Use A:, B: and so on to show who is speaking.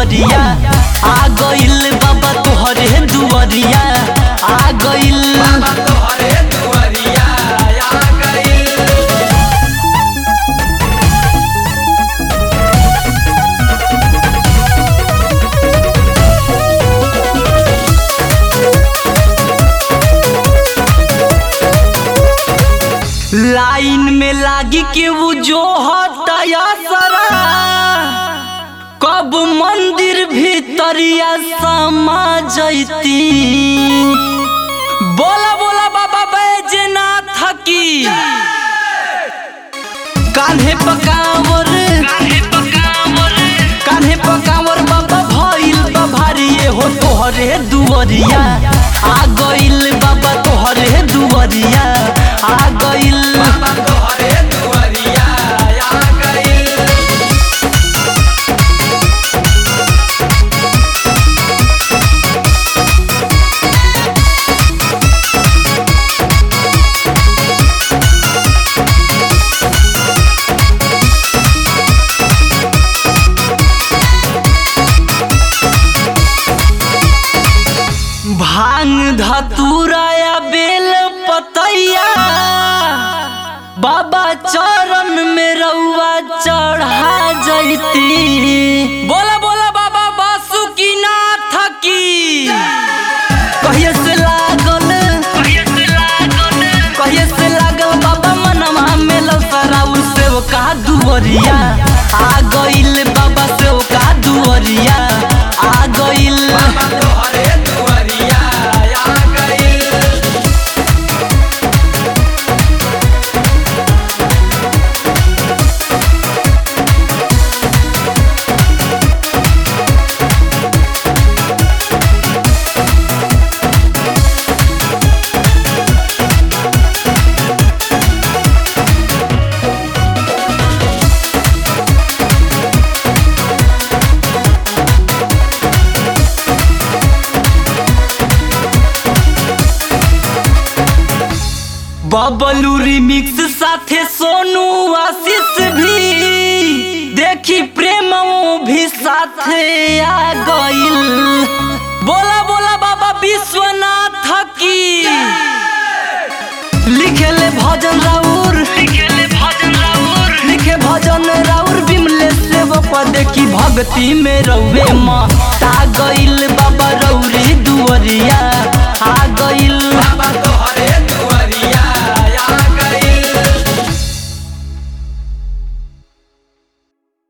A: दुआरिया आ गइल बाबा तोहरे दुआरिया आ गइल
B: बाबा तोहरे दुआरिया आ गइल।
A: लाइन में लागी के वो जो हटाया सरा कब मंदिर भीतरिया समा जैती। बोला बोला बाबा बैजनाथ की कान्हे पकावर बाबा भइल बा भारी हो तोहरे दुआरिया आ गइल बाबा तोहरे दुआरिया आ गइल
B: बाबा तोहरे दुआरिया आ गइल।
A: भांग धतूराया बेल पतैया बाबा चरण में रउआ चढ़ा जैती। बोला बोला बाबा बासुकीनाथ की कहिए से लागल बाबा मनवा में लसराउर से वो का दुआरिया आ गइल बाबा से वो का दुआरिया आ गइल
B: बाबा तोहरे दुआरिया आ गइल।
A: बबलू रिमिक्स साथे सोनू आशीष भी देखी प्रेम भी साथे आ गइल। बोला बोला बाबा विश्वनाथ की लिखे भजन राउर बिमले से वो पद की भक्ति में रउए माँ ता गइल बाबा रउए